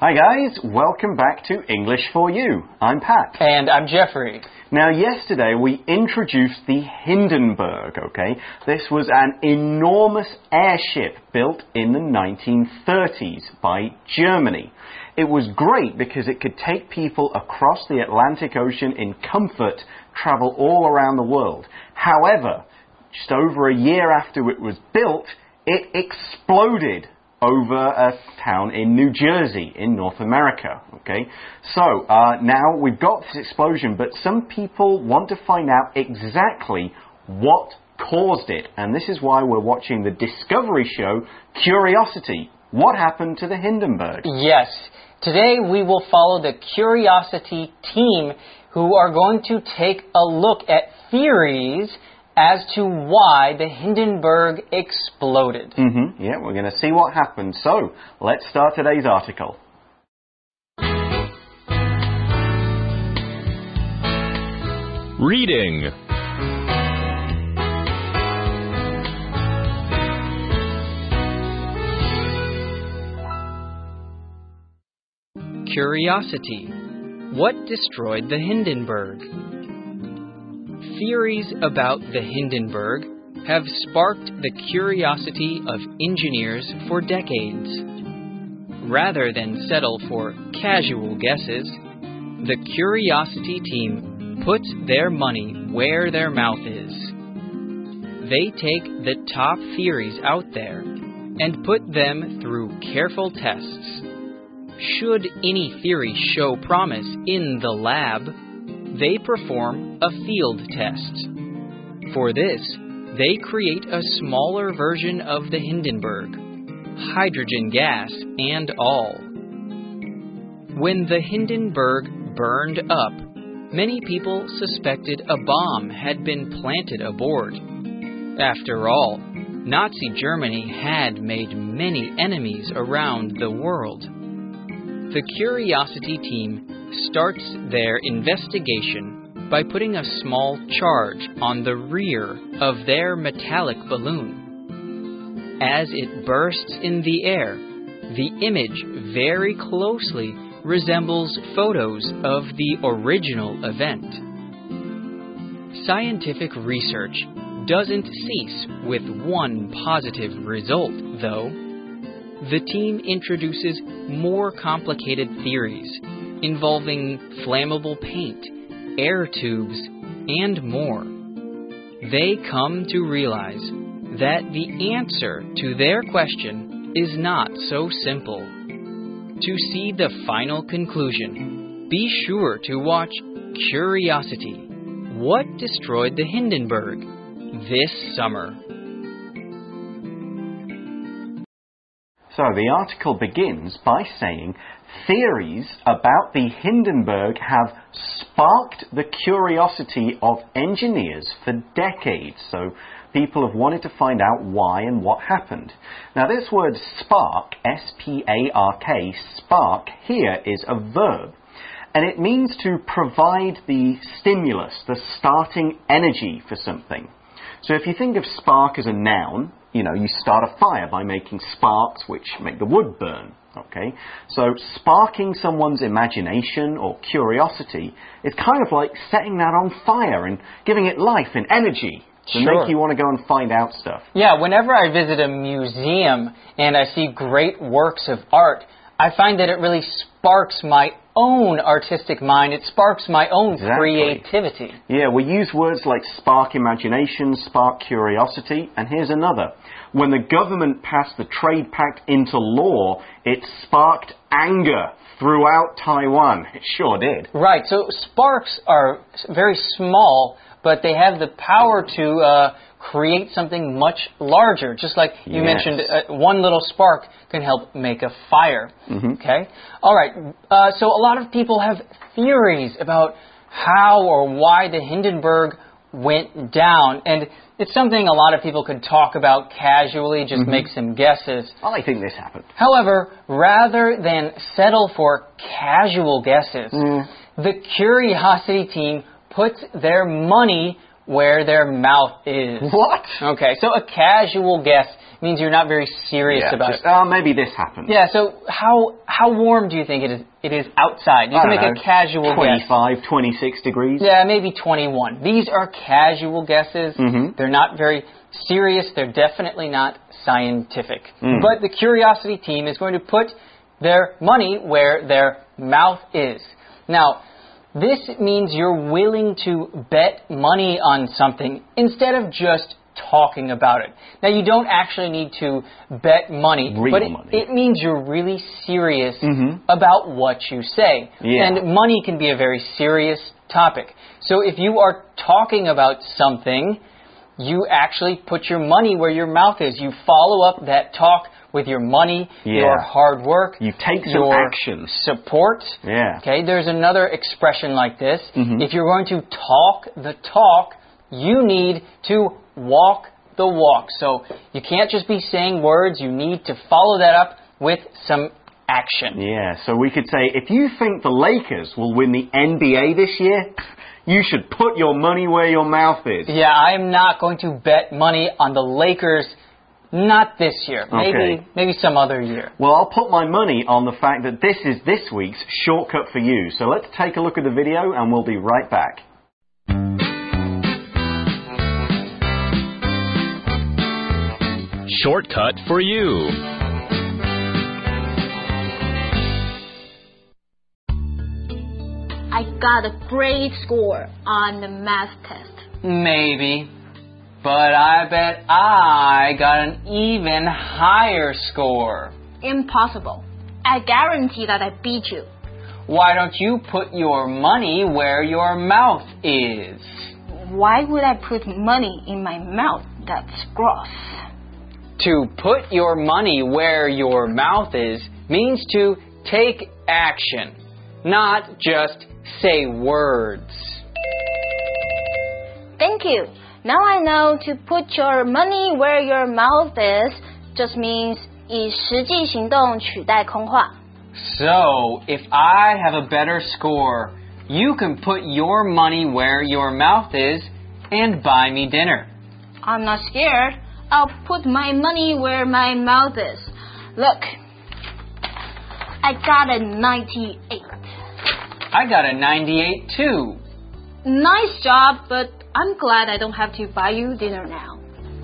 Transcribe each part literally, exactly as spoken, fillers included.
Hi guys, welcome back to English for You. I'm Pat. And I'm Jeffrey. Now yesterday we introduced the Hindenburg, okay? This was an enormous airship built in the nineteen thirties by Germany. It was great because it could take people across the Atlantic Ocean in comfort, travel all around the world. However, just over a year after it was built, it exploded over a town in New Jersey in North America, okay? So, uh, now we've got this explosion, but some people want to find out exactly what caused it. And this is why we're watching the Discovery show, Curiosity. What happened to the Hindenburg? Yes. Today we will follow the Curiosity team who are going to take a look at theories as to why the Hindenburg exploded. Mm-hmm. Yeah, we're going to see what happened. So, let's start today's article. Reading. Curiosity. What destroyed the Hindenburg? Theories about the Hindenburg have sparked the curiosity of engineers for decades. Rather than settle for casual guesses, the Curiosity team puts their money where their mouth is. They take the top theories out there and put them through careful tests. Should any theory show promise in the lab, they perform a field test. For this, they create a smaller version of the Hindenburg, hydrogen gas and all. When the Hindenburg burned up, many people suspected a bomb had been planted aboard. After all, Nazi Germany had made many enemies around the world. The Curiosity team starts their investigation by putting a small charge on the rear of their metallic balloon. As it bursts in the air, the image very closely resembles photos of the original event. Scientific research doesn't cease with one positive result, though. The team introduces more complicated theories involving flammable paint, air tubes, and more. They come to realize that the answer to their question is not so simple. To see the final conclusion, be sure to watch Curiosity. What destroyed the Hindenburg this summer? So the article begins by saying theories about the Hindenburg have sparked the curiosity of engineers for decades. So people have wanted to find out why and what happened. Now this word spark, S P A R K, spark here is a verb. And it means to provide the stimulus, the starting energy for something. So if you think of spark as a noun, you know, you start a fire by making sparks which make the wood burn, okay? So sparking someone's imagination or curiosity is kind of like setting that on fire and giving it life and energy to Sure. make you want to go and find out stuff. Yeah, whenever I visit a museum and I see great works of art, I find that it really sparks my own artistic mind. It sparks my own Exactly. creativity. Yeah, we use words like spark imagination, spark curiosity, and here's another. When the government passed the Trade Pact into law, it sparked anger throughout Taiwan. It sure did. Right, so sparks are very small, but they have the power to uh, create something much larger. Just like you Yes. mentioned, uh, one little spark can help make a fire. Mm-hmm. Okay? All right, uh, so a lot of people have theories about how or why the Hindenburg went down. And it's something a lot of people could talk about casually, just Mm-hmm. make some guesses. I think this happened. However, rather than settle for casual guesses, Mm. the Curiosity team puts their money where their mouth is. What? Okay, so a casual guess means you're not very serious Yeah, about just, it. oh, maybe this happened. Yeah, so how how warm do you think it is it is outside? You I can don't make know, a casual guess. twenty-five, twenty-six degrees. Yeah, maybe twenty-one. These are casual guesses. Mhm. They're not very serious. They're definitely not scientific. Mm. But the Curiosity team is going to put their money where their mouth is. Now, this means you're willing to bet money on something instead of just talking about it. Now, you don't actually need to bet money, Real but it, money. it means you're really serious Mhm. about what you say. Yeah. And money can be a very serious topic. So if you are talking about something, you actually put your money where your mouth is. You follow up that talk with your money, Yeah. your hard work, You take some your action. support. Yeah. Okay, there's another expression like this. Mhm. If you're going to talk the talk, you need to walk the walk. So you can't just be saying words. You need to follow that up with some action. Yeah, so we could say, if you think the Lakers will win the N B A this year, you should put your money where your mouth is. Yeah, I am not going to bet money on the Lakers. Not this year. Maybe Okay. maybe some other year. Well, I'll put my money on the fact that this is this week's shortcut for you. So let's take a look at the video and we'll be right back. Shortcut for you. I got a great score on the math test. Maybe. But I bet I got an even higher score. Impossible. I guarantee that I beat you. Why don't you put your money where your mouth is? Why would I put money in my mouth? That's gross. To put your money where your mouth is means to take action, not just say words. Thank you. Now I know to put your money where your mouth is just means 以实际行动取代空话。 So, if I have a better score, you can put your money where your mouth is and buy me dinner. I'm not scared. I'll put my money where my mouth is. Look, I got a ninety-eight. I got a ninety-eight too. Nice job, but I'm glad I don't have to buy you dinner now.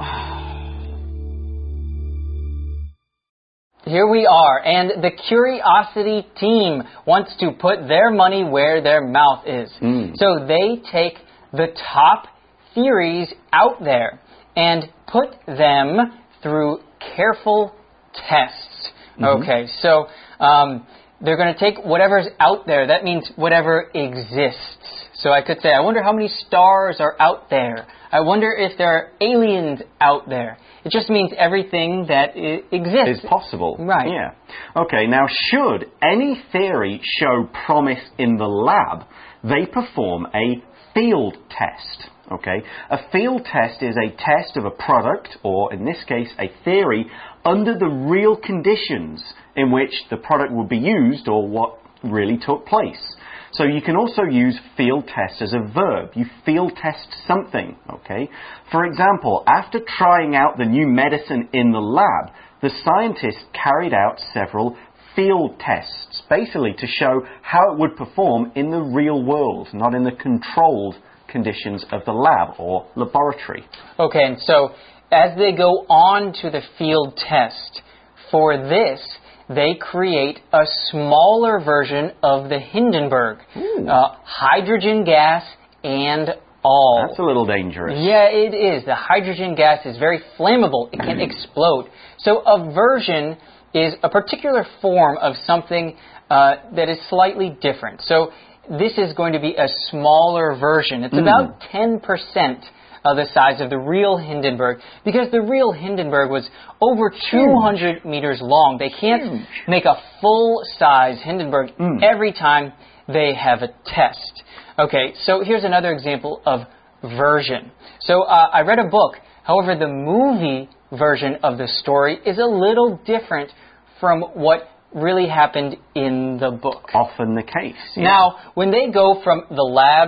Here we are, and the Curiosity team wants to put their money where their mouth is. Mm. So they take the top theories out there and put them through careful tests. Mm-hmm. Okay, so um, they're going to take whatever's out there. That means whatever exists. So I could say, I wonder how many stars are out there. I wonder if there are aliens out there. It just means everything that I- exists. Is possible. Right. Yeah. Okay, now should any theory show promise in the lab, they perform a field test. Okay? A field test is a test of a product, or in this case, a theory, under the real conditions in which the product would be used or what really took place. So you can also use field test as a verb. You field test something, okay? For example, after trying out the new medicine in the lab, the scientists carried out several field tests, basically to show how it would perform in the real world, not in the controlled conditions of the lab or laboratory. Okay, and so as they go on to the field test, for this, they create a smaller version of the Hindenburg. Uh, hydrogen gas and all. That's a little dangerous. Yeah, it is. The hydrogen gas is very flammable. It can explode. So a version is a particular form of something uh, that is slightly different. So this is going to be a smaller version. It's Mm. about ten percent of the size of the real Hindenburg, because the real Hindenburg was over two hundred meters long. They can't Huge. make a full-size Hindenburg Mm. every time they have a test. Okay, so here's another example of version. So uh, I read a book. However, the movie version of the story is a little different from what really happened in the book. Often the case. Yeah. Now, when they go from the lab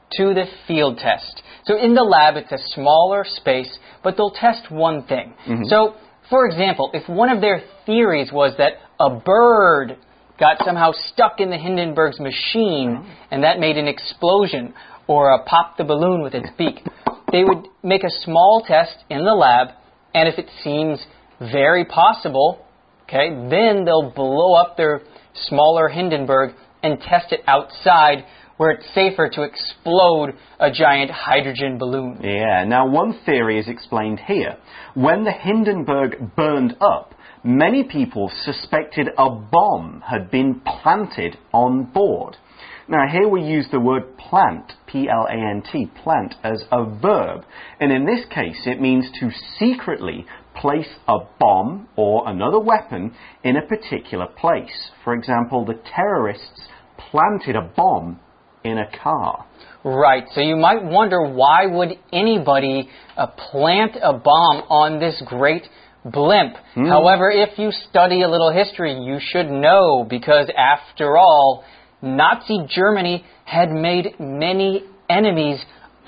to the field test. So in the lab, it's a smaller space, but they'll test one thing. Mm-hmm. So, for example, if one of their theories was that a bird got somehow stuck in the Hindenburg's machine oh. and that made an explosion, or uh, popped the balloon with its beak, they would make a small test in the lab, and if it seems very possible, okay, then they'll blow up their smaller Hindenburg and test it outside where it's safer to explode a giant hydrogen balloon. Yeah, now one theory is explained here. When the Hindenburg burned up, many people suspected a bomb had been planted on board. Now here we use the word plant, P L A N T, plant, as a verb. And in this case it means to secretly place a bomb or another weapon in a particular place. For example, the terrorists planted a bomb in a car. Right, so you might wonder, why would anybody uh, plant a bomb on this great blimp? Mm. However, if you study a little history, you should know, because after all, Nazi Germany had made many enemies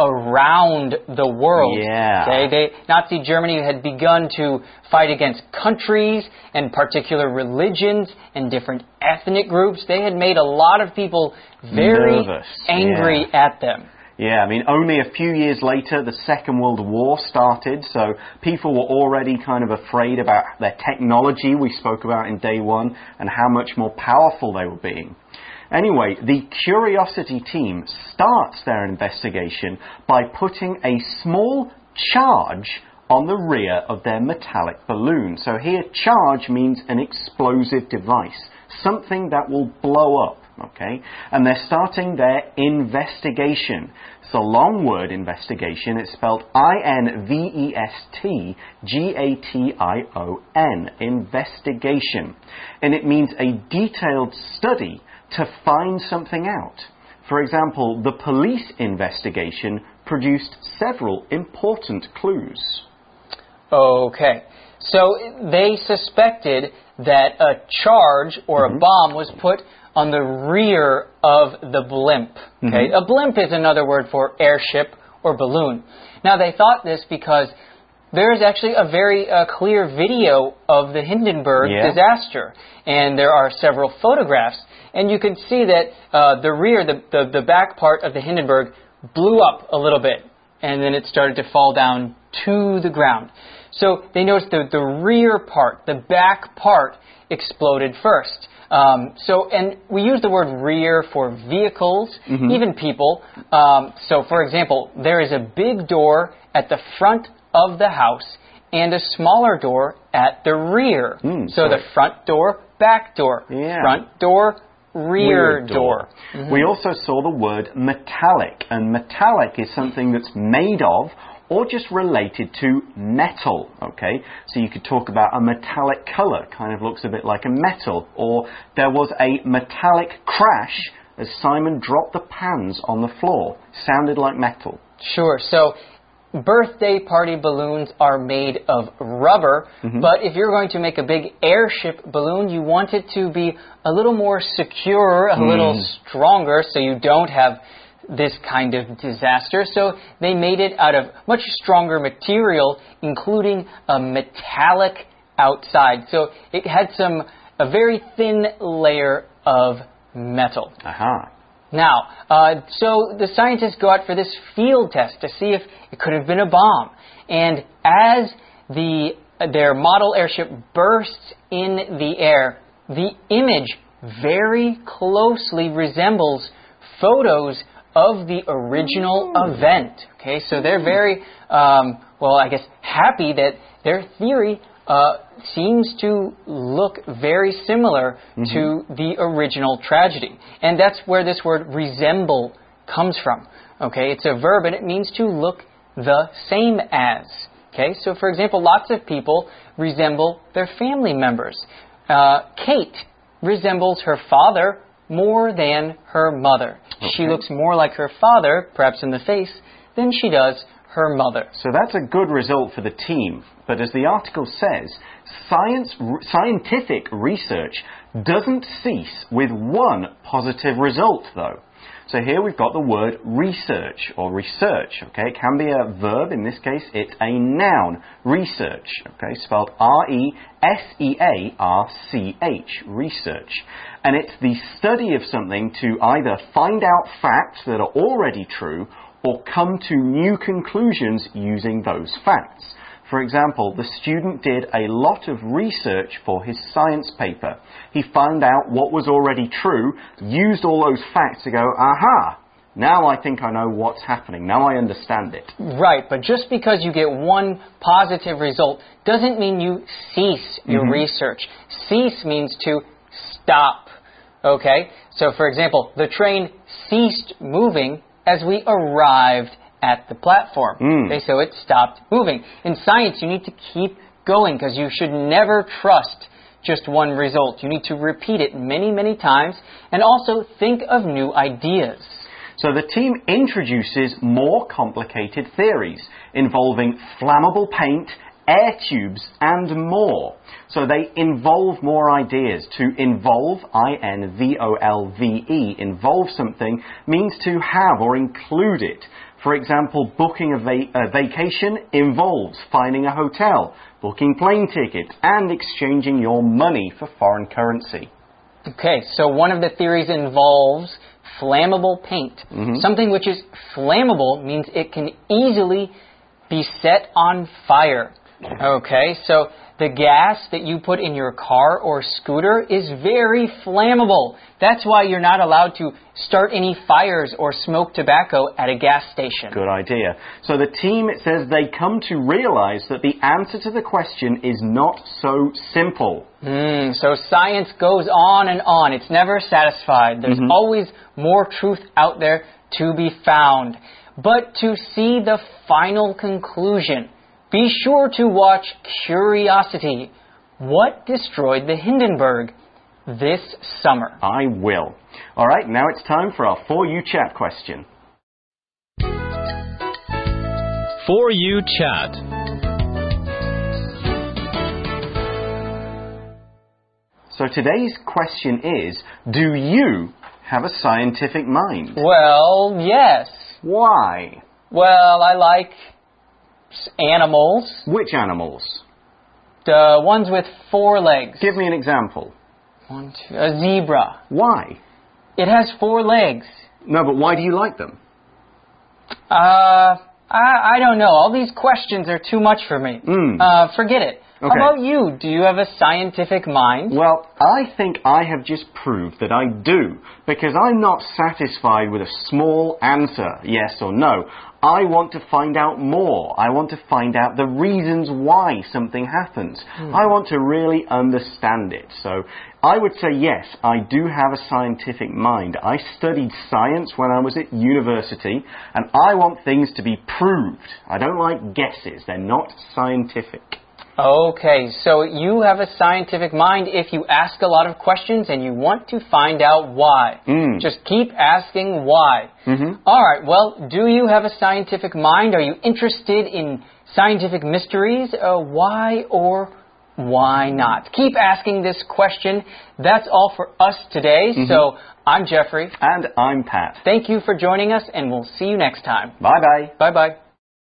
around the world. Yeah. Okay, they, Nazi Germany had begun to fight against countries and particular religions and different ethnic groups. They had made a lot of people very nervous. angry Yeah. at them. Yeah, I mean, only a few years later, the Second World War started, so people were already kind of afraid about their technology we spoke about in day one and how much more powerful they were being. Anyway, the Curiosity team starts their investigation by putting a small charge on the rear of their metallic balloon. So here, charge means an explosive device, something that will blow up, okay? And they're starting their investigation. It's a long word, investigation. It's spelled I N V E S T G A T I O N, investigation. And it means a detailed study to find something out. For example, the police investigation produced several important clues. Okay, so they suspected that a charge or mm-hmm. a bomb was put on the rear of the blimp. Okay, mm-hmm. A blimp is another word for airship or balloon. Now they thought this because there is actually a very uh, clear video of the Hindenburg yeah. disaster, and there are several photographs, and you can see that uh, the rear, the, the, the back part of the Hindenburg blew up a little bit, and then it started to fall down to the ground. So they noticed the, the rear part, the back part, exploded first. Um, so, and we use the word rear for vehicles, mm-hmm. even people. Um, so, for example, there is a big door at the front of the house and a smaller door at the rear. Mm, so the front door, back door, yeah. front door, rear, rear door. door. Mm-hmm. We also saw the word metallic, and metallic is something that's made of or just related to metal, okay? So you could talk about a metallic color, kind of looks a bit like a metal, or there was a metallic crash as Simon dropped the pans on the floor. Sounded like metal. Sure, so birthday party balloons are made of rubber, mm-hmm. but if you're going to make a big airship balloon, you want it to be a little more secure, a mm. little stronger, so you don't have this kind of disaster. So they made it out of much stronger material, including a metallic outside. So it had some a very thin layer of metal. Uh-huh. Now, uh, so the scientists go out for this field test to see if it could have been a bomb. And as the their model airship bursts in the air, the image very closely resembles photos of the original Ooh. event. Okay, so they're very, um, well, I guess, happy that their theory uh, seems to look very similar mm-hmm. to the original tragedy. And that's where this word resemble comes from. Okay, it's a verb and it means to look the same as. Okay, so for example, lots of people resemble their family members. Uh, Kate resembles her father more than her mother. Okay. She looks more like her father, perhaps in the face, than she does her mother. So that's a good result for the team. But as the article says, science, scientific research doesn't cease with one positive result, though. So here we've got the word research or research. Okay, it can be a verb. In this case, it's a noun. Research. Okay, spelled R E S E A R C H. Research. And it's the study of something to either find out facts that are already true or come to new conclusions using those facts. For example, the student did a lot of research for his science paper. He found out what was already true, used all those facts to go, aha, now I think I know what's happening. Now I understand it. Right, but just because you get one positive result doesn't mean you cease your mm-hmm. research. Cease means to stop. Okay, so for example, the train ceased moving as we arrived at the platform. Mm. Okay, so it stopped moving. In science, you need to keep going because you should never trust just one result. You need to repeat it many, many times and also think of new ideas. So the team introduces more complicated theories involving flammable paint, air tubes and more. So they involve more ideas. To involve, I N V O L V E, involve something means to have or include it. For example, booking a, va a vacation involves finding a hotel, booking plane tickets and exchanging your money for foreign currency. Okay, so one of the theories involves flammable paint. Mm-hmm. Something which is flammable means it can easily be set on fire. Okay, so the gas that you put in your car or scooter is very flammable. That's why you're not allowed to start any fires or smoke tobacco at a gas station. Good idea. So the team, it says, they come to realize that the answer to the question is not so simple. Mm, so science goes on and on. It's never satisfied. There's mm-hmm. always more truth out there to be found. But to see the final conclusion, be sure to watch Curiosity, What Destroyed the Hindenburg, this summer. I will. All right, now it's time for our For You Chat question. For You Chat. So today's question is, do you have a scientific mind? Well, yes. Why? Well, I like animals. Which animals? The ones with four legs. Give me an example. One, two, a zebra. Why? It has four legs. No, but why do you like them? Uh, I, I don't know. All these questions are too much for me. Mm. Uh, forget it. Okay. How about you? Do you have a scientific mind? Well, I think I have just proved that I do, because I'm not satisfied with a small answer, yes or no. I want to find out more. I want to find out the reasons why something happens. Hmm. I want to really understand it. So I would say yes, I do have a scientific mind. I studied science when I was at university, and I want things to be proved. I don't like guesses. They're not scientific. Okay, so you have a scientific mind if you ask a lot of questions and you want to find out why. Mm. Just keep asking why. Mm-hmm. All right, well, do you have a scientific mind? Are you interested in scientific mysteries? Uh, why or why not? Keep asking this question. That's all for us today. Mm-hmm. So I'm Jeffrey. And I'm Pat. Thank you for joining us, and we'll see you next time. Bye-bye. Bye-bye.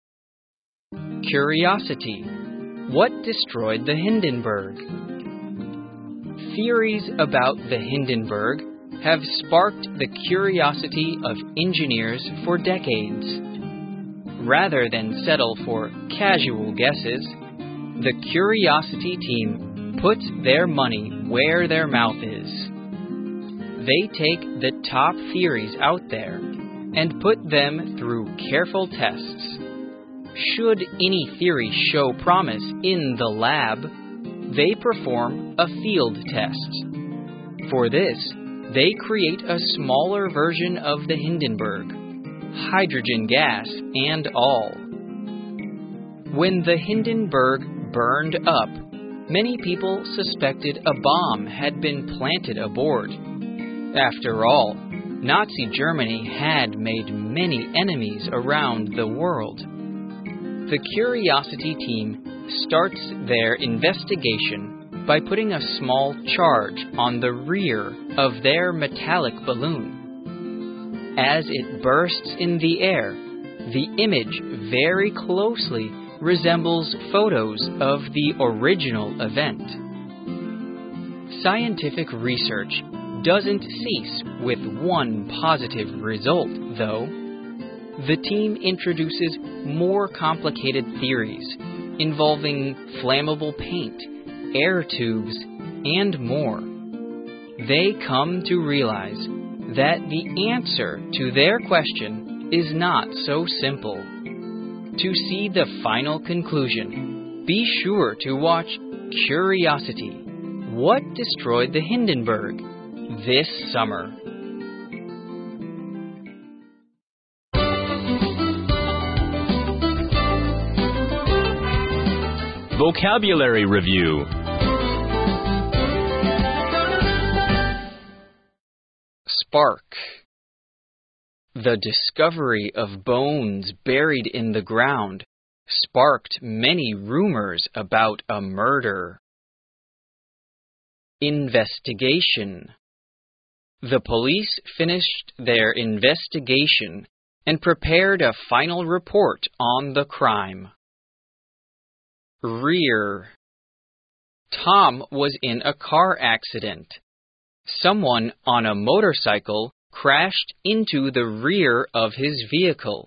Curiosity. What destroyed the Hindenburg? Theories about the Hindenburg have sparked the curiosity of engineers for decades. Rather than settle for casual guesses, the Curiosity team puts their money where their mouth is. They take the top theories out there and put them through careful tests. Should any theory show promise in the lab, they perform a field test. For this, they create a smaller version of the Hindenburg, hydrogen gas and all. When the Hindenburg burned up, many people suspected a bomb had been planted aboard. After all, Nazi Germany had made many enemies around the world. The Curiosity team starts their investigation by putting a small charge on the rear of their metallic balloon. As it bursts in the air, the image very closely resembles photos of the original event. Scientific research doesn't cease with one positive result, though. The team introduces more complicated theories involving flammable paint, air tubes, and more. They come to realize that the answer to their question is not so simple. To see the final conclusion, be sure to watch Curiosity: What Destroyed the Hindenburg this summer. Vocabulary Review. Spark. The discovery of bones buried in the ground sparked many rumors about a murder. Investigation. The police finished their investigation and prepared a final report on the crime. Rear. Tom was in a car accident. Someone on a motorcycle crashed into the rear of his vehicle.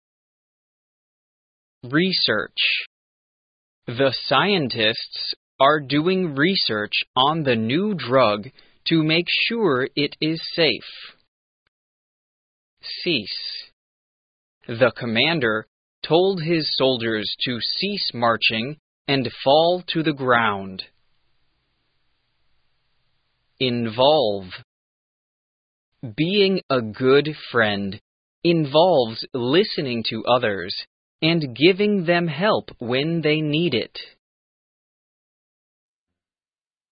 Research. The scientists are doing research on the new drug to make sure it is safe. Cease. The commander told his soldiers to cease marching and fall to the ground. Involve. Being a good friend involves listening to others and giving them help when they need it.